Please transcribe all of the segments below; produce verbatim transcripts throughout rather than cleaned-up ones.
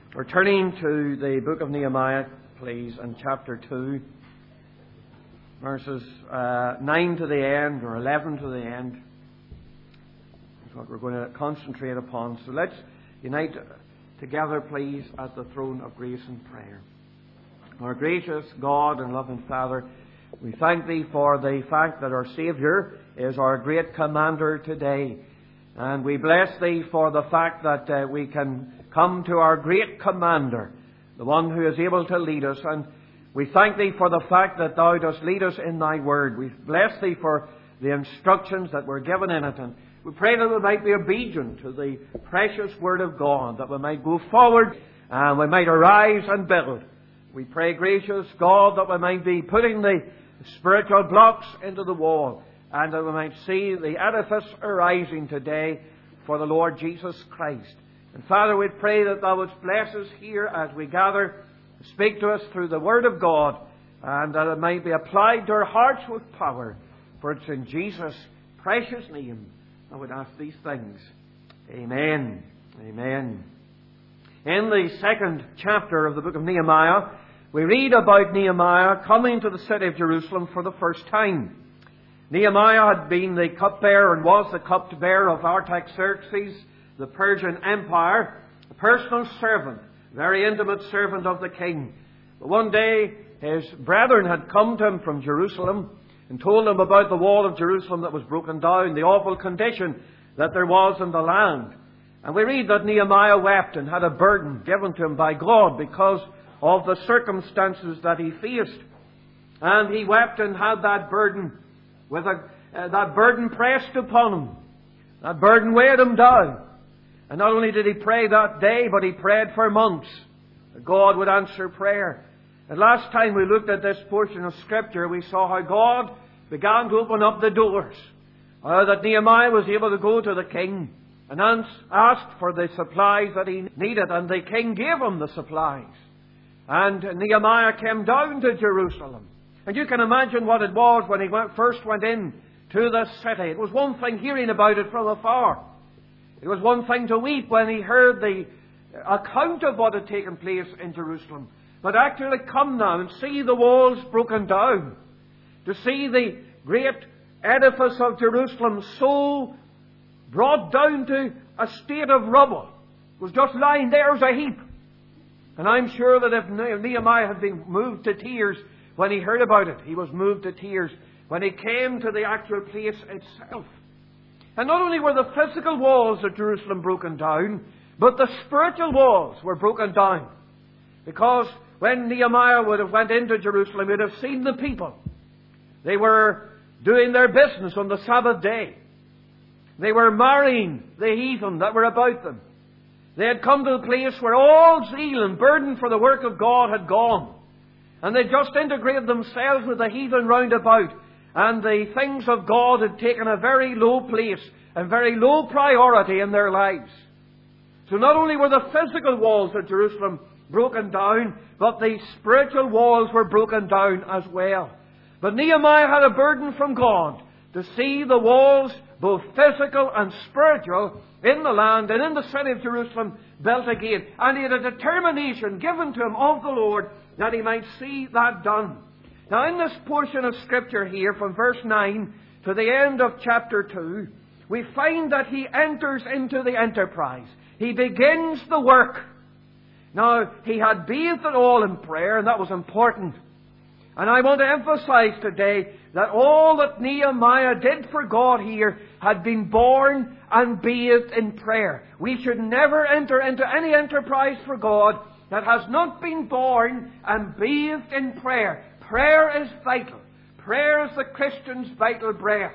We're turning to the book of Nehemiah, please, and chapter two, verses uh, nine to the end, or eleven to the end. That's what we're going to concentrate upon. So let's unite together, please, at the throne of grace and prayer. Our gracious God and loving Father, we thank Thee for the fact that our Saviour is our great commander today. And we bless Thee for the fact that uh, we can come to our great commander, the one who is able to lead us. And we thank Thee for the fact that Thou dost lead us in Thy word. We bless Thee for the instructions that were given in it. And we pray that we might be obedient to the precious word of God, that we might go forward and we might arise and build. We pray, gracious God, that we might be putting the spiritual blocks into the wall, and that we might see the edifice arising today for the Lord Jesus Christ. And Father, we pray that Thou wouldst bless us here as we gather, speak to us through the Word of God, and that it might be applied to our hearts with power. For it's in Jesus' precious name I would ask these things. Amen. Amen. In the second chapter of the book of Nehemiah, we read about Nehemiah coming to the city of Jerusalem for the first time. Nehemiah had been the cupbearer and was the cupbearer of Artaxerxes, the Persian Empire, a personal servant, very intimate servant of the king. But one day his brethren had come to him from Jerusalem and told him about the wall of Jerusalem that was broken down, the awful condition that there was in the land. And we read that Nehemiah wept and had a burden given to him by God because of the circumstances that he faced. And he wept and had that burden with a, uh, that burden pressed upon him. That burden weighed him down. And not only did he pray that day, but he prayed for months that God would answer prayer. And last time we looked at this portion of Scripture, we saw how God began to open up the doors. Uh, that Nehemiah was able to go to the king and ask for the supplies that he needed. And the king gave him the supplies. And Nehemiah came down to Jerusalem. And you can imagine what it was when he went, first went in to the city. It was one thing hearing about it from afar. It was one thing to weep when he heard the account of what had taken place in Jerusalem. But actually come now and see the walls broken down. To see the great edifice of Jerusalem so brought down to a state of rubble. It was just lying there as a heap. And I'm sure that if Nehemiah had been moved to tears when he heard about it, he was moved to tears when he came to the actual place itself. And not only were the physical walls of Jerusalem broken down, but the spiritual walls were broken down. Because when Nehemiah would have went into Jerusalem, he would have seen the people. They were doing their business on the Sabbath day. They were marrying the heathen that were about them. They had come to a place where all zeal and burden for the work of God had gone. And they just integrated themselves with the heathen round about. And the things of God had taken a very low place and very low priority in their lives. So not only were the physical walls of Jerusalem broken down, but the spiritual walls were broken down as well. But Nehemiah had a burden from God to see the walls, both physical and spiritual, in the land and in the city of Jerusalem built again. And he had a determination given to him of the Lord that he might see that done. Now in this portion of Scripture here, from verse nine to the end of chapter two, we find that he enters into the enterprise. He begins the work. Now, he had bathed it all in prayer, and that was important. And I want to emphasize today that all that Nehemiah did for God here had been born and bathed in prayer. We should never enter into any enterprise for God that has not been born and bathed in prayer. Prayer is vital. Prayer is the Christian's vital breath.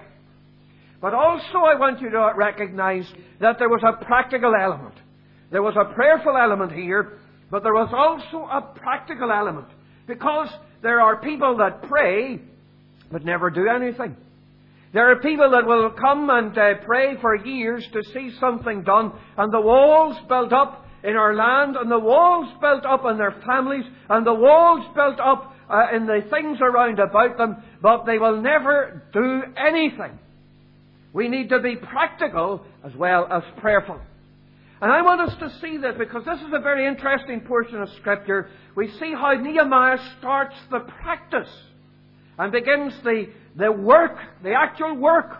But also I want you to recognize that there was a practical element. There was a prayerful element here, but there was also a practical element. Because there are people that pray, but never do anything. There are people that will come and uh, pray for years to see something done, and the walls built up in our land, and the walls built up in their families, and the walls built up uh, in the things around about them, but they will never do anything. We need to be practical as well as prayerful. And I want us to see this because this is a very interesting portion of Scripture. We see how Nehemiah starts the practice and begins the, the work, the actual work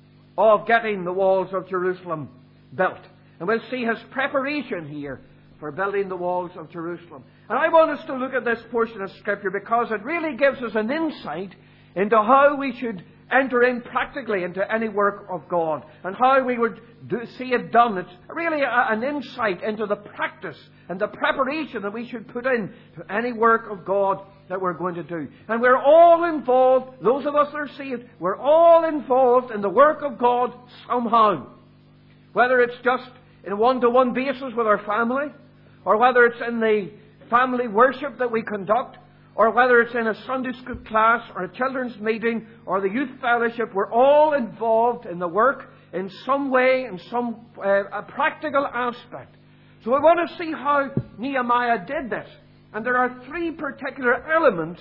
of getting the walls of Jerusalem built. And we'll see his preparation here for building the walls of Jerusalem. And I want us to look at this portion of Scripture because it really gives us an insight into how we should enter in practically into any work of God and how we would do, see it done. It's really a, an insight into the practice and the preparation that we should put in to any work of God that we're going to do. And we're all involved, those of us that are saved, we're all involved in the work of God somehow. Whether it's just in a one-to-one basis with our family, or whether it's in the family worship that we conduct, or whether it's in a Sunday school class or a children's meeting or the youth fellowship, we're all involved in the work in some way, in some uh, a practical aspect. So we want to see how Nehemiah did this. And there are three particular elements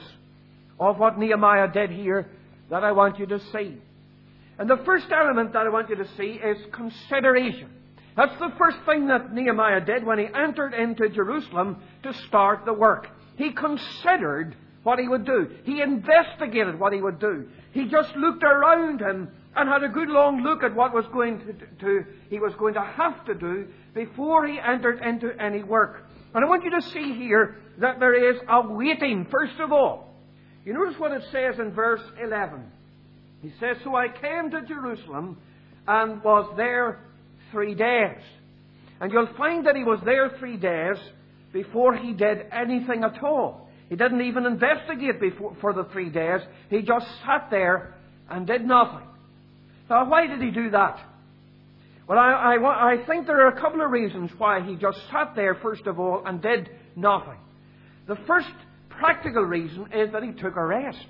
of what Nehemiah did here that I want you to see. And the first element that I want you to see is consideration. That's the first thing that Nehemiah did when he entered into Jerusalem to start the work. He considered what he would do. He investigated what he would do. He just looked around him and had a good long look at what was going to, to he was going to have to do before he entered into any work. And I want you to see here that there is a waiting, first of all. You notice what it says in verse eleven. He says, "So I came to Jerusalem and was there three days." And you'll find that he was there three days before he did anything at all. He didn't even investigate before, for the three days. He just sat there and did nothing. Now, why did he do that? Well, I, I, I think there are a couple of reasons why he just sat there, first of all, and did nothing. The first practical reason is that he took a rest.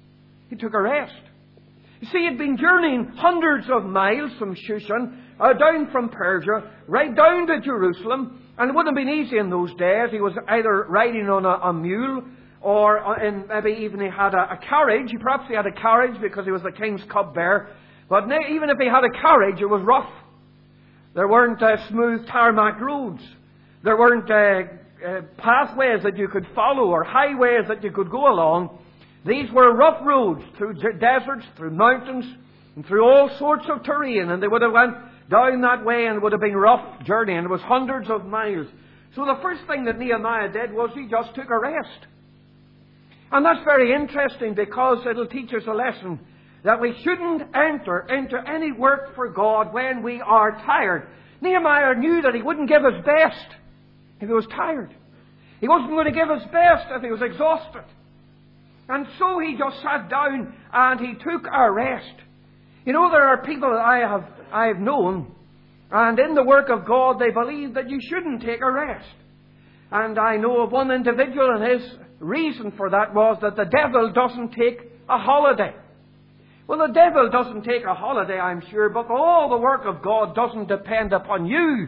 He took a rest. You see, he'd been journeying hundreds of miles from Shushan, uh, down from Persia, right down to Jerusalem. And it wouldn't have been easy in those days. He was either riding on a, a mule, or in, maybe even he had a, a carriage. He perhaps he had a carriage because he was the king's cupbearer. But even if he had a carriage, it was rough. There weren't uh, smooth tarmac roads. There weren't uh, uh, pathways that you could follow or highways that you could go along. These were rough roads through deserts, through mountains, and through all sorts of terrain. And they would have went down that way and it would have been a rough journey, and it was hundreds of miles. So the first thing that Nehemiah did was he just took a rest. And that's very interesting because it'll teach us a lesson that we shouldn't enter into any work for God when we are tired. Nehemiah knew that he wouldn't give his best if he was tired. He wasn't going to give his best if he was exhausted. And so he just sat down and he took a rest. You know, there are people that I have I have known, and in the work of God they believe that you shouldn't take a rest. And I know of one individual, and his reason for that was that the devil doesn't take a holiday. Well, the devil doesn't take a holiday, I'm sure, but all the work of God doesn't depend upon you.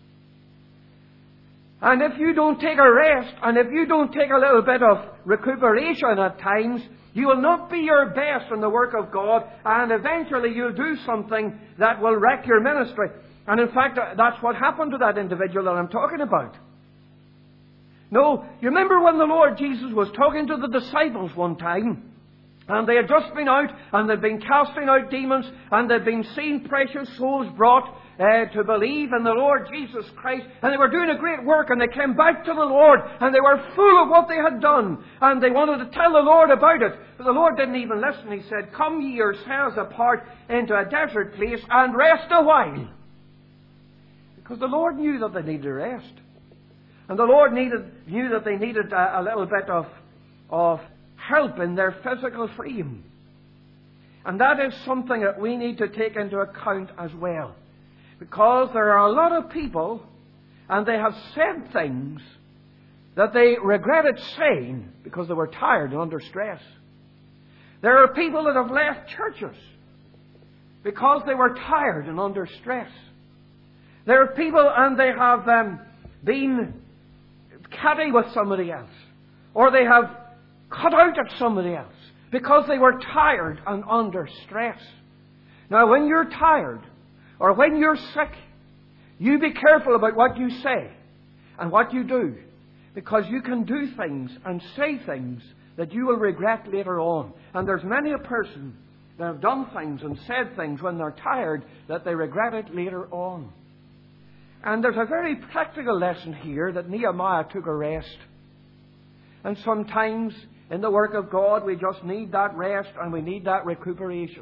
And if you don't take a rest, and if you don't take a little bit of recuperation at times, you will not be your best in the work of God, and eventually you'll do something that will wreck your ministry. And in fact, that's what happened to that individual that I'm talking about. No, you remember when the Lord Jesus was talking to the disciples one time, and they had just been out, and they'd been casting out demons, and they'd been seeing precious souls brought uh, to believe in the Lord Jesus Christ, and they were doing a great work, and they came back to the Lord, and they were full of what they had done, and they wanted to tell the Lord about it. But the Lord didn't even listen. He said, "Come ye yourselves apart into a desert place and rest a while." Because the Lord knew that they needed rest. And the Lord needed, knew that they needed a, a little bit of, of help in their physical frame. And that is something that we need to take into account as well. Because there are a lot of people, and they have said things that they regretted saying because they were tired and under stress. There are people that have left churches because they were tired and under stress. There are people, and they have um, been catty with somebody else, or they have cut out at somebody else because they were tired and under stress. Now, when you're tired or when you're sick, You be careful about what you say and what you do, because you can do things and say things that you will regret later on. And there's many a person that have done things and said things when they're tired that they regret it later on. And there's a very practical lesson here that Nehemiah took a rest. And sometimes in the work of God we just need that rest and we need that recuperation.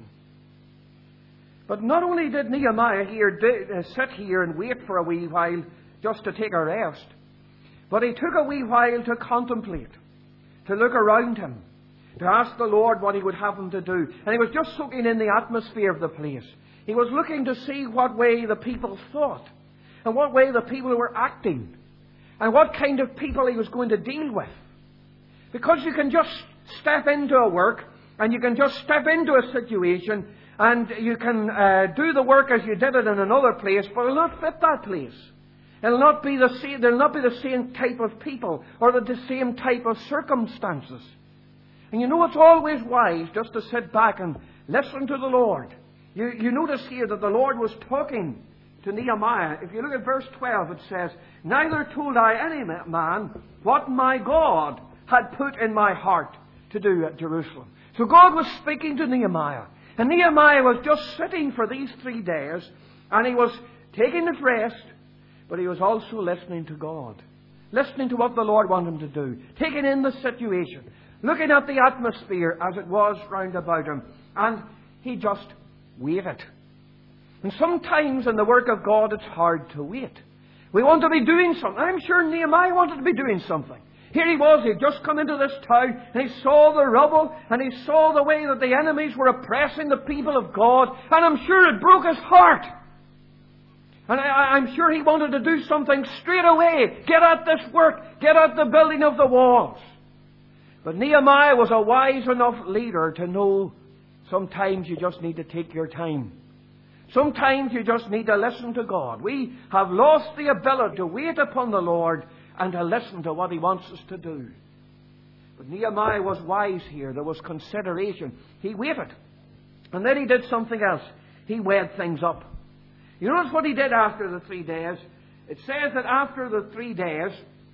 But not only did Nehemiah here do, uh, sit here and wait for a wee while just to take a rest, but he took a wee while to contemplate, to look around him, to ask the Lord what he would have him to do. And he was just soaking in the atmosphere of the place. He was looking to see what way the people thought, and what way the people were acting, and what kind of people he was going to deal with. Because you can just step into a work, and you can just step into a situation, and you can uh, do the work as you did it in another place, but it'll not fit that place. It'll not be the same, there'll not be the same type of people, or the same type of circumstances. And you know, it's always wise just to sit back and listen to the Lord. You, you notice here that the Lord was talking to Nehemiah. If you look at verse twelve, it says, "Neither told I any man what my God had put in my heart to do at Jerusalem." So God was speaking to Nehemiah. And Nehemiah was just sitting for these three days, and he was taking his rest, but he was also listening to God. Listening to what the Lord wanted him to do. Taking in the situation. Looking at the atmosphere as it was round about him. And he just waited. And sometimes in the work of God it's hard to wait. We want to be doing something. I'm sure Nehemiah wanted to be doing something. Here he was, he'd just come into this town, and he saw the rubble, and he saw the way that the enemies were oppressing the people of God, and I'm sure it broke his heart. And I, I'm sure he wanted to do something straight away. Get at this work, get at the building of the walls. But Nehemiah was a wise enough leader to know sometimes you just need to take your time. Sometimes you just need to listen to God. We have lost the ability to wait upon the Lord and to listen to what He wants us to do. But Nehemiah was wise here. There was consideration. He waited. And then he did something else. He weighed things up. You notice what he did after the three days? It says that after the three days,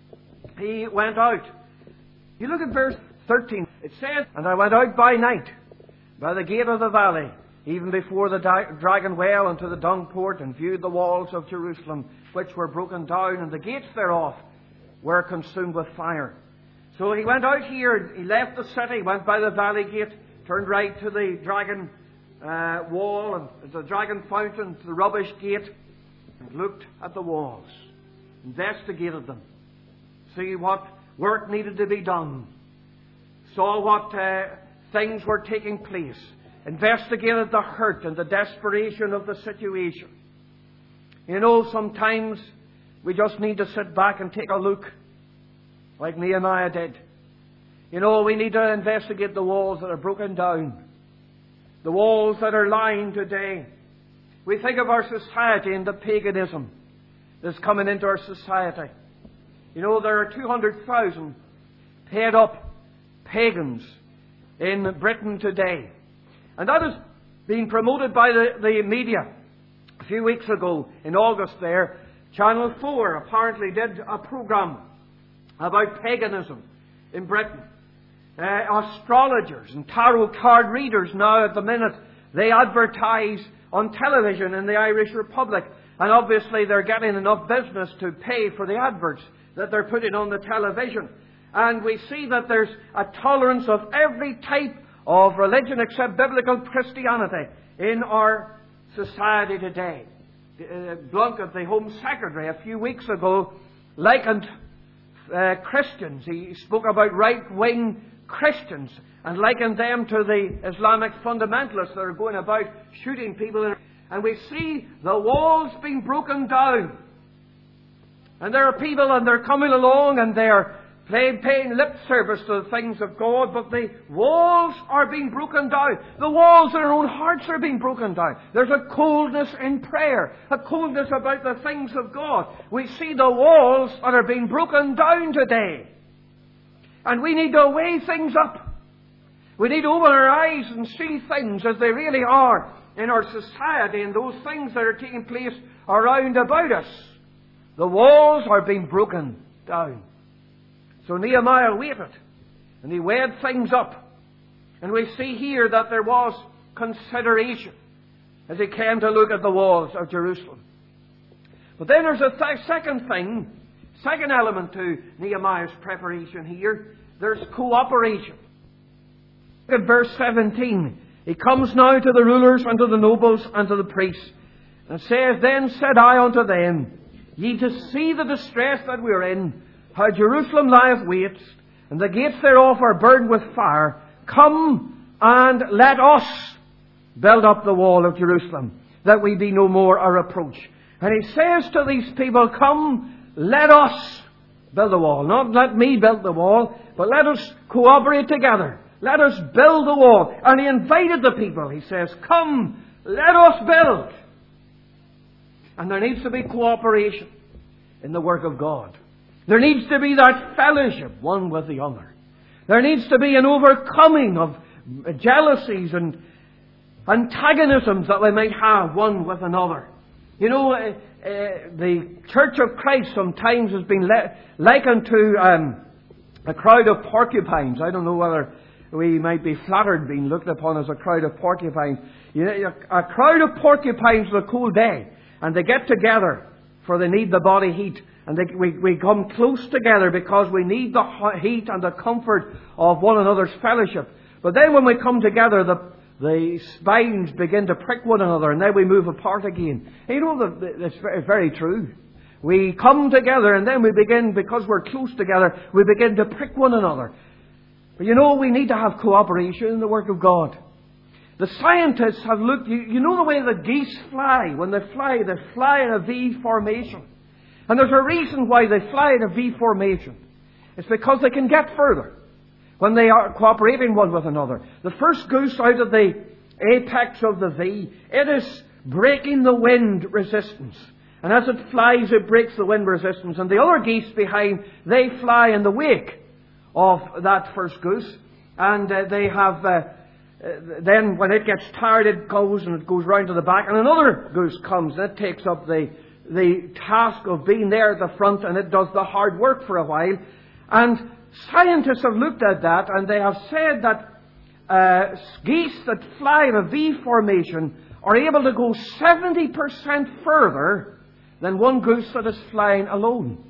he went out. You look at verse thirteen. It says, "And I went out by night, by the gate of the valley, even before the di- dragon well, unto the dung port, and viewed the walls of Jerusalem, which were broken down, and the gates thereof were consumed with fire." So he went out here, he left the city, went by the valley gate, turned right to the dragon uh, wall, and the dragon fountain, to the rubbish gate, and looked at the walls, investigated them, see what work needed to be done, saw what uh, things were taking place, investigated the hurt and the desperation of the situation. You know, sometimes we just need to sit back and take a look, like Nehemiah did. You know, we need to investigate the walls that are broken down, the walls that are lying today. We think of our society and the paganism that's coming into our society. You know, there are two hundred thousand paid up pagans in Britain today. And that is being promoted by the, the media. A few weeks ago, in August there, Channel four apparently did a programme about paganism in Britain. Uh, astrologers and tarot card readers now at the minute, they advertise on television in the Irish Republic. And obviously they're getting enough business to pay for the adverts that they're putting on the television. And we see that there's a tolerance of every type of religion except biblical Christianity in our society today. Uh, Blunkett, the Home Secretary, a few weeks ago likened uh, Christians. He spoke about right-wing Christians and likened them to the Islamic fundamentalists that are going about shooting people. And we see the walls being broken down. And there are people, and they're coming along, and they're playing, paying lip service to the things of God, but the walls are being broken down. The walls in our own hearts are being broken down. There's a coldness in prayer, a coldness about the things of God. We see the walls that are being broken down today. And we need to weigh things up. We need to open our eyes and see things as they really are. in our society and those things that are taking place around about us. The walls are being broken down. So Nehemiah waited, and he weighed things up. And we see here that there was consideration as he came to look at the walls of Jerusalem. But then there's a th- second thing, second element to Nehemiah's preparation here. There's cooperation. Look at verse seventeen. He comes now to the rulers and to the nobles and to the priests, and says, Then said I unto them, Ye to see the distress that we are in, how Jerusalem lieth waste, and the gates thereof are burned with fire. Come and let us build up the wall of Jerusalem, that we be no more a reproach. And he says to these people, Come, let us build the wall. Not let me build the wall, but let us cooperate together. Let us build the wall. And he invited the people. He says, Come, let us build. And there needs to be cooperation in the work of God. There needs to be that fellowship, one with the other. There needs to be an overcoming of jealousies and antagonisms that we might have one with another. You know, uh, uh, the Church of Christ sometimes has been le- likened to um, a crowd of porcupines. I don't know whether we might be flattered being looked upon as a crowd of porcupines. You know, a crowd of porcupines on a cold day, and they get together for they need the body heat. And they, we, we come close together because we need the heat and the comfort of one another's fellowship. But then when we come together, the the spines begin to prick one another, and then we move apart again. You know, that's very true. We come together, and then we begin, because we're close together, we begin to prick one another. But you know, we need to have cooperation in the work of God. The scientists have looked, you, you know the way the geese fly. When they fly, they fly in a V formation. And there's a reason why they fly in a V formation. It's because they can get further when they are cooperating one with another. The first goose out of the apex of the V, it is breaking the wind resistance. And as it flies, it breaks the wind resistance. And the other geese behind, they fly in the wake of that first goose. And uh, they have, uh, uh, then when it gets tired, it goes and it goes round to the back. And another goose comes and it takes up the, the task of being there at the front, and it does the hard work for a while. And scientists have looked at that, and they have said that uh, geese that fly in a V formation are able to go seventy percent further than one goose that is flying alone.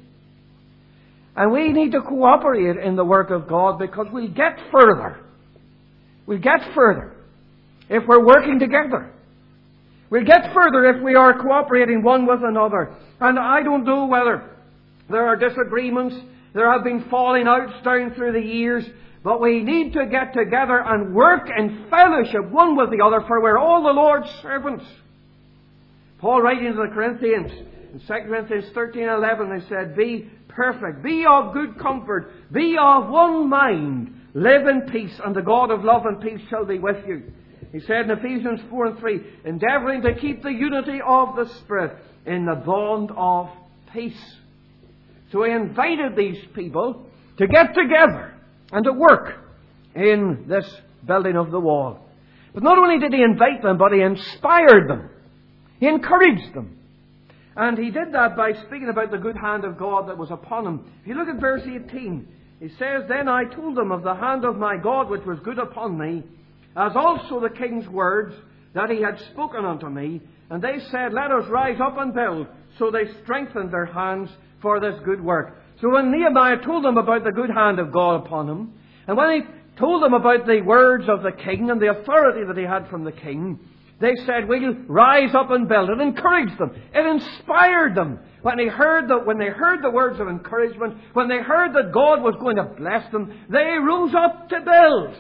And we need to cooperate in the work of God, because we'll get further. We'll get further if we're working together. We'll get further if we are cooperating one with another. And I don't know whether there are disagreements, there have been falling outs down through the years, but we need to get together and work in fellowship one with the other, for we're all the Lord's servants. Paul, writing to the Corinthians, in Second Corinthians thirteen eleven, he said, Be perfect, be of good comfort, be of one mind, live in peace, and the God of love and peace shall be with you. He said in Ephesians four and three, endeavouring to keep the unity of the Spirit in the bond of peace. So he invited these people to get together and to work in this building of the wall. But not only did he invite them, but he inspired them. He encouraged them. And he did that by speaking about the good hand of God that was upon him. If you look at verse eighteen, he says, Then I told them of the hand of my God which was good upon me, as also the king's words that he had spoken unto me. And they said, Let us rise up and build. So they strengthened their hands for this good work. So when Nehemiah told them about the good hand of God upon him, and when he told them about the words of the king and the authority that he had from the king, they said, We'll rise up and build. It encouraged them. It inspired them. When they heard the, when they heard the words of encouragement, when they heard that God was going to bless them, they rose up to build.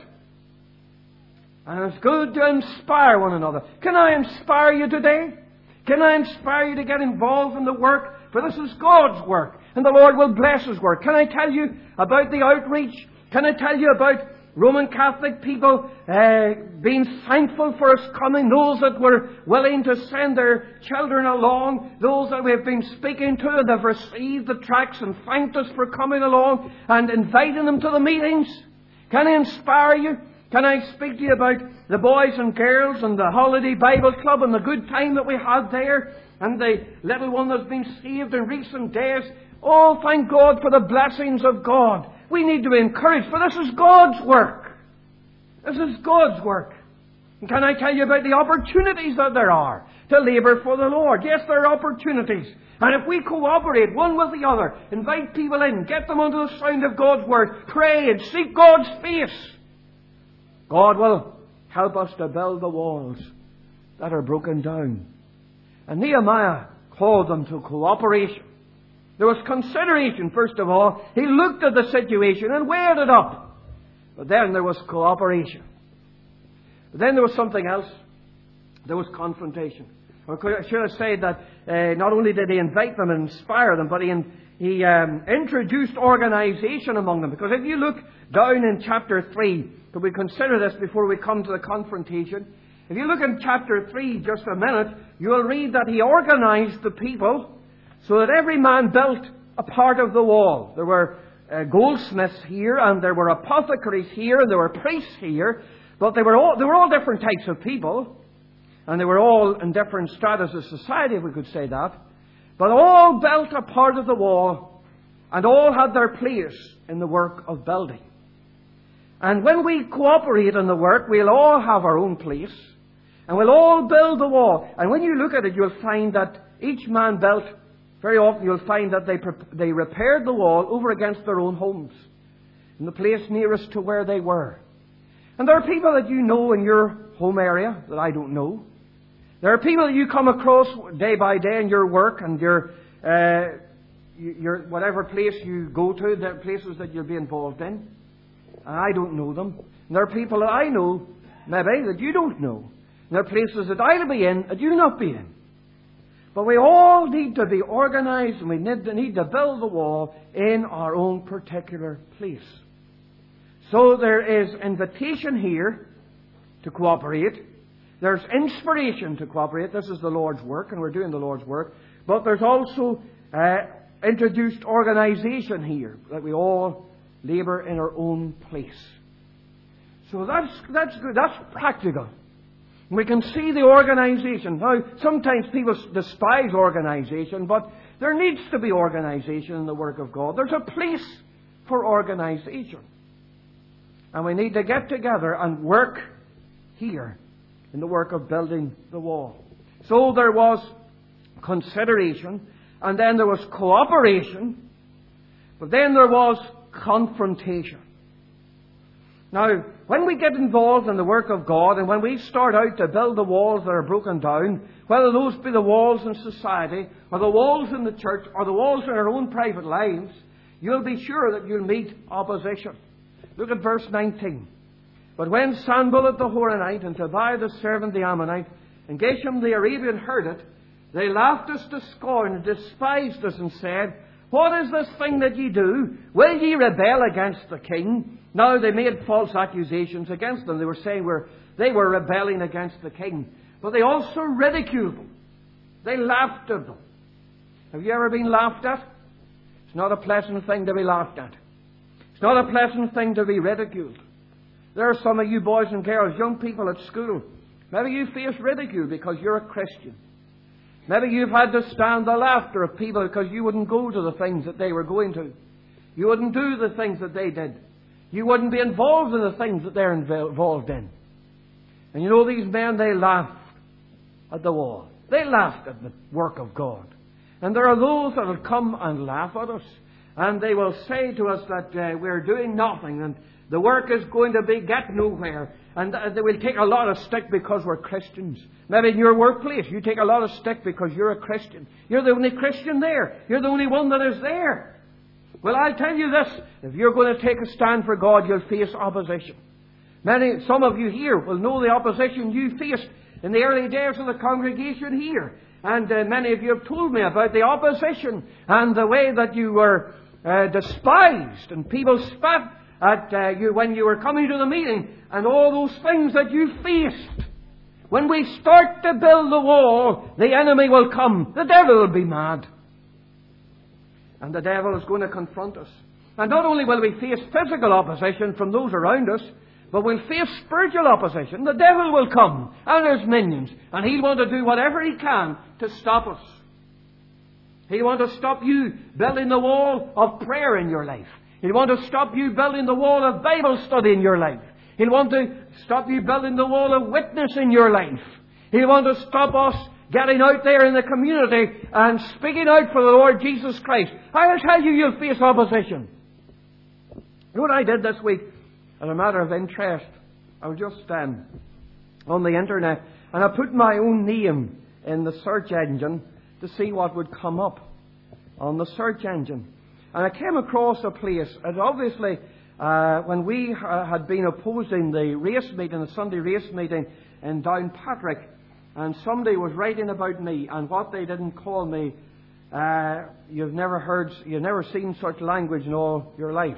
And it's good to inspire one another. Can I inspire you today? Can I inspire you to get involved in the work? For this is God's work, and the Lord will bless His work. Can I tell you about the outreach? Can I tell you about Roman Catholic people uh, being thankful for us coming, those that were willing to send their children along, those that we've been speaking to and have received the tracts and thanked us for coming along and inviting them to the meetings? Can I inspire you Can I speak to you about the boys and girls and the holiday Bible club and the good time that we had there and the little one that's been saved in recent days? Oh, thank God for the blessings of God. We need to be encouraged, for this is God's work. This is God's work. And can I tell you about the opportunities that there are to labour for the Lord? Yes, there are opportunities. And if we cooperate one with the other, invite people in, get them under the sound of God's Word, pray and seek God's face, God will help us to build the walls that are broken down. And Nehemiah called them to cooperation. There was consideration, first of all. He looked at the situation and weighed it up. But then there was cooperation. But then there was something else. There was confrontation. I should have said that uh, not only did he invite them and inspire them, but he, he um, introduced organisation among them. Because if you look down in chapter three, could we consider this before we come to the confrontation? If you look in chapter three just a minute, you will read that he organised the people so that every man built a part of the wall. There were uh, goldsmiths here, and there were apothecaries here, and there were priests here, but they were all, they were all different types of people, and they were all in different stratas of society, if we could say that. But all built a part of the wall, and all had their place in the work of building. And when we cooperate in the work, we'll all have our own place, and we'll all build the wall. And when you look at it, you'll find that each man built, very often you'll find that they, they repaired the wall over against their own homes, in the place nearest to where they were. And there are people that you know in your home area that I don't know. There are people that you come across day by day in your work and your, uh, your whatever place you go to, the places that you'll be involved in. And I don't know them. And there are people that I know, maybe, that you don't know. And there are places that I'll be in that you'll not be in. But we all need to be organised, and we need to, need to build the wall in our own particular place. So there is invitation here to cooperate. There's inspiration to cooperate. This is the Lord's work, and we're doing the Lord's work. But there's also uh, introduced organisation here, that we all labour in our own place. So that's that's good. That's practical. We can see the organisation. Now, sometimes people despise organisation, but there needs to be organisation in the work of God. There's a place for organisation. And we need to get together and work here in the work of building the wall. So there was consideration, and then there was cooperation, but then there was confrontation. Now, when we get involved in the work of God, and when we start out to build the walls that are broken down, whether those be the walls in society, or the walls in the church, or the walls in our own private lives, you'll be sure that you'll meet opposition. Look at verse nineteen. But when Sanballat the Horonite, and Tobiah the servant the Ammonite, and Geshem the Arabian heard it, they laughed us to scorn, and despised us, and said, What is this thing that ye do? Will ye rebel against the king? Now they made false accusations against them. They were saying we're, they were rebelling against the king. But they also ridiculed them. They laughed at them. Have you ever been laughed at? It's not a pleasant thing to be laughed at. It's not a pleasant thing to be ridiculed. There are some of you boys and girls, young people at school. Maybe you face ridicule because you're a Christian. Maybe you've had to stand the laughter of people because you wouldn't go to the things that they were going to. You wouldn't do the things that they did. You wouldn't be involved in the things that they're involved in. And you know, these men, they laughed at the wall. They laughed at the work of God. And there are those that will come and laugh at us. And they will say to us that uh, we're doing nothing and the work is going to be get nowhere. And uh, they will take a lot of stick because we're Christians. Maybe in your workplace, you take a lot of stick because you're a Christian. You're the only Christian there. You're the only one that is there. Well, I'll tell you this. If you're going to take a stand for God, you'll face opposition. Many, some of you here will know the opposition you faced in the early days of the congregation here. And uh, many of you have told me about the opposition and the way that you were uh, despised and people spat at uh, you when you were coming to the meeting and all those things that you faced. When we start to build the wall, the enemy will come. The devil will be mad. And the devil is going to confront us. And not only will we face physical opposition from those around us, But we'll face spiritual opposition. The devil will come and his minions, and he'll want to do whatever he can to stop us. He'll want to stop you building the wall of prayer in your life. He'll want to stop you building the wall of Bible study in your life. He'll want to stop you building the wall of witness in your life. He'll want to stop us getting out there in the community and speaking out for the Lord Jesus Christ. I'll tell you, you'll face opposition. You know what I did this week? As a matter of interest, I was just um, on the internet, and I put my own name in the search engine to see what would come up on the search engine. And I came across a place, and obviously uh, when we uh, had been opposing the race meeting, the Sunday race meeting in Downpatrick, and somebody was writing about me and what they didn't call me, uh, you've never heard, you've never seen such language in all your life.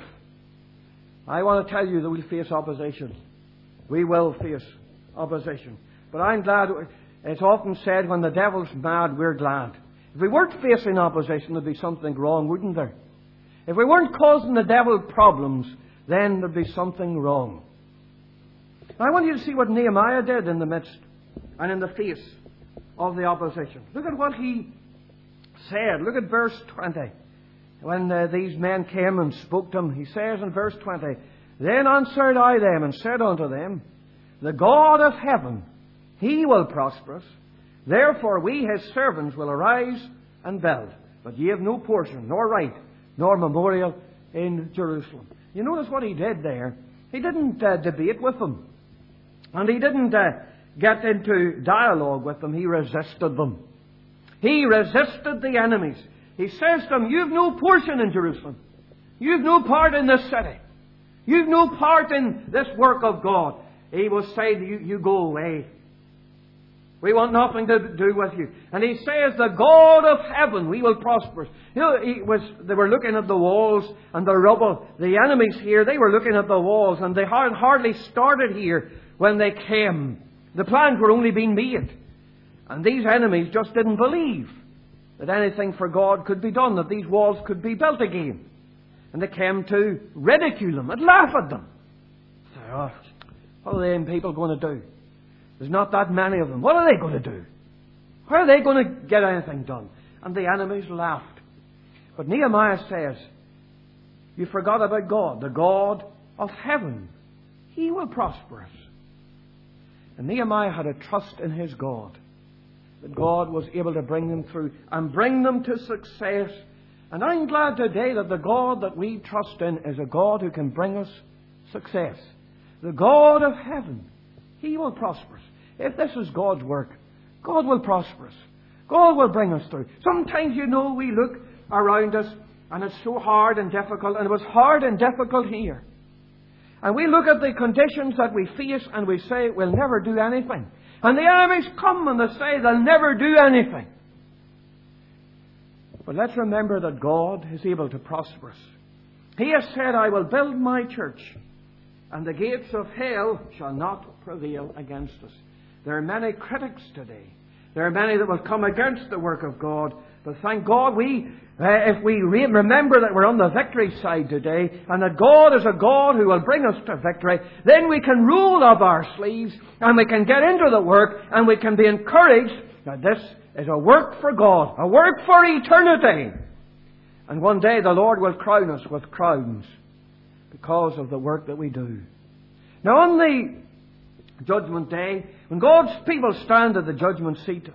I want to tell you that we'll face opposition. We will face opposition. But I'm glad, it's often said, when the devil's mad, we're glad. If we weren't facing opposition, there'd be something wrong, wouldn't there? If we weren't causing the devil problems, then there'd be something wrong. I want you to see what Nehemiah did in the midst and in the face of the opposition. Look at what he said. Look at verse twenty. When uh, these men came and spoke to him, he says in verse twenty, Then answered I them and said unto them, The God of heaven, He will prosper us. Therefore we, His servants, will arise and build. But ye have no portion, nor right, nor memorial in Jerusalem. You notice what he did there. He didn't uh, debate with them. And he didn't uh, get into dialogue with them. He resisted them. He resisted the enemies. He says to them, You've no portion in Jerusalem. You've no part in this city. You've no part in this work of God. He will say to you, You go away. We want nothing to do with you. And he says, The God of heaven, we will prosper. You know, he was, they were looking at the walls and the rubble. The enemies here, they were looking at the walls, and they had hardly started here when they came. The plans were only being made. And these enemies just didn't believe that anything for God could be done, that these walls could be built again. And they came to ridicule them and laugh at them. Say, oh, what are them people going to do? There's not that many of them. What are they going to do? How are they going to get anything done? And the enemies laughed. But Nehemiah says, You forgot about God, the God of heaven. He will prosper us. And Nehemiah had a trust in his God, that God was able to bring them through and bring them to success. And I'm glad today that the God that we trust in is a God who can bring us success. The God of heaven, He will prosper us. If this is God's work, God will prosper us. God will bring us through. Sometimes, you know, we look around us and it's so hard and difficult, and it was hard and difficult here. And we look at the conditions that we face and we say, we'll never do anything. And the enemies come and they say they'll never do anything. But let's remember that God is able to prosper us. He has said, I will build my church, and the gates of hell shall not prevail against us. There are many critics today. There are many that will come against the work of God. But thank God, we, uh, if we re- remember that we're on the victory side today, and that God is a God who will bring us to victory, then we can roll up our sleeves, and we can get into the work, and we can be encouraged that this is a work for God, a work for eternity. And one day the Lord will crown us with crowns because of the work that we do. Now on the Judgment Day, when God's people stand at the judgment seat,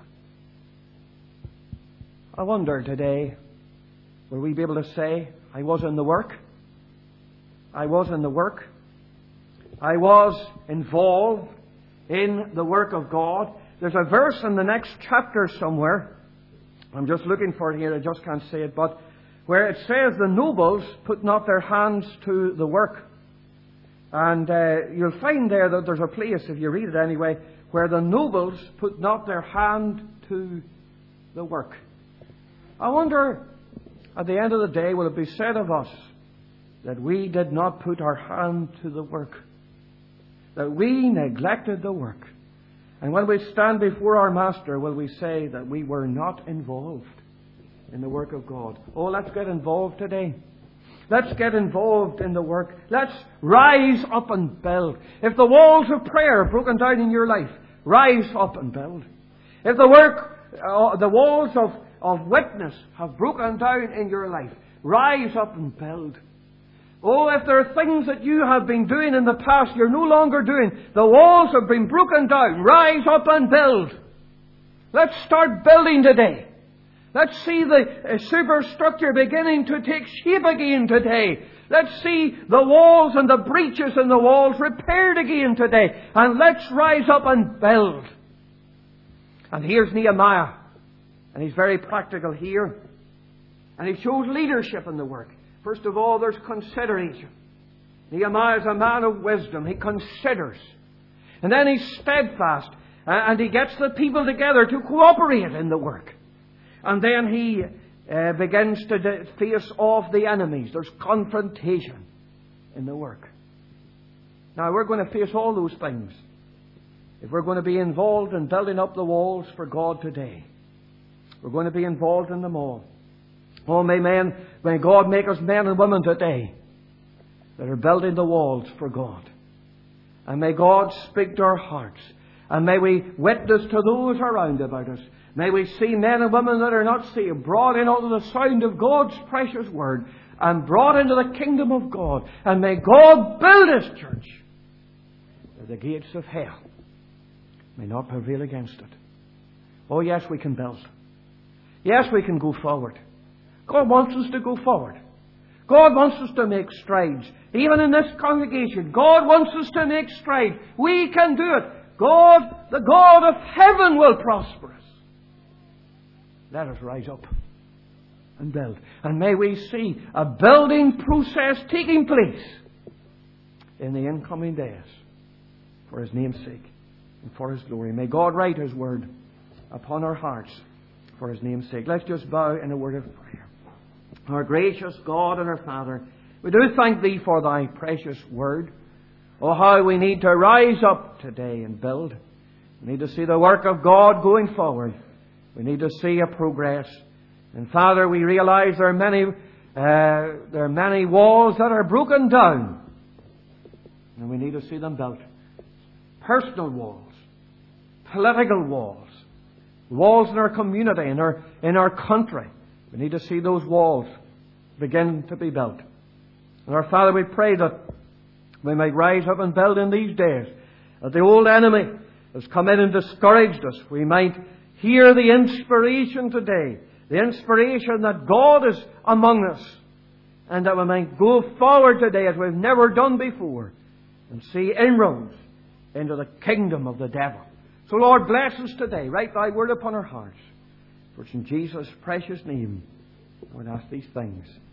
I wonder today, will we be able to say, I was in the work? I was in the work. I was involved in the work of God. There's a verse in the next chapter somewhere. I'm just looking for it here. I just can't say it. But where it says the nobles put not their hands to the work. And uh, you'll find there that there's a place, if you read it anyway, where the nobles put not their hand to the work. I wonder, at the end of the day, will it be said of us that we did not put our hand to the work? That we neglected the work? And when we stand before our Master, will we say that we were not involved in the work of God? Oh, let's get involved today. Let's get involved in the work. Let's rise up and build. If the walls of prayer are broken down in your life, rise up and build. If the work, uh, the walls of, of witness have broken down in your life, rise up and build. Oh, if there are things that you have been doing in the past you're no longer doing, the walls have been broken down, rise up and build. Let's start building today. Let's see the uh, superstructure beginning to take shape again today. Let's see the walls and the breaches in the walls repaired again today. And let's rise up and build. And here's Nehemiah. And he's very practical here. And he shows leadership in the work. First of all, there's consideration. Nehemiah is a man of wisdom. He considers. And then he's steadfast. And he gets the people together to cooperate in the work. And then he uh, begins to de- face off the enemies. There's confrontation in the work. Now, we're going to face all those things if we're going to be involved in building up the walls for God today. We're going to be involved in them all. Oh, may men, may God make us men and women today that are building the walls for God. And may God speak to our hearts. And may we witness to those around about us. May we see men and women that are not saved brought in under the sound of God's precious word and brought into the kingdom of God. And may God build His church that the gates of hell may not prevail against it. Oh, yes, we can build. Yes, we can go forward. God wants us to go forward. God wants us to make strides. Even in this congregation, God wants us to make strides. We can do it. God, the God of heaven, will prosper us. Let us rise up and build. And may we see a building process taking place in the incoming days for His name's sake and for His glory. May God write His word upon our hearts for His name's sake. Let's just bow in a word of prayer. Our gracious God and our Father, we do thank Thee for Thy precious word. Oh, how we need to rise up today and build. We need to see the work of God going forward. We need to see a progress. And Father, we realize there are many, uh, there are many walls that are broken down. And we need to see them built. Personal walls. Political walls. Walls in our community, in our, in our country. We need to see those walls begin to be built. And our Father, we pray that we might rise up and build in these days. That the old enemy has come in and discouraged us. We might hear the inspiration today. The inspiration that God is among us. And that we might go forward today as we've never done before. And see inroads into the kingdom of the devil. So Lord, bless us today. Write Thy word upon our hearts. For it's in Jesus' precious name I would ask these things.